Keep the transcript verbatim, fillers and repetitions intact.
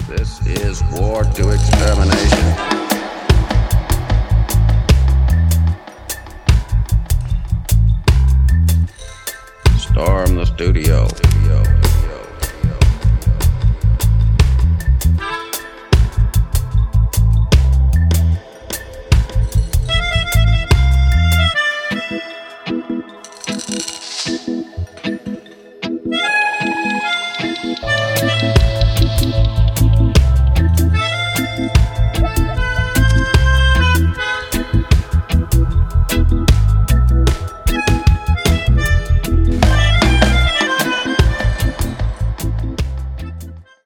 This is war to extermination. Storm the studio.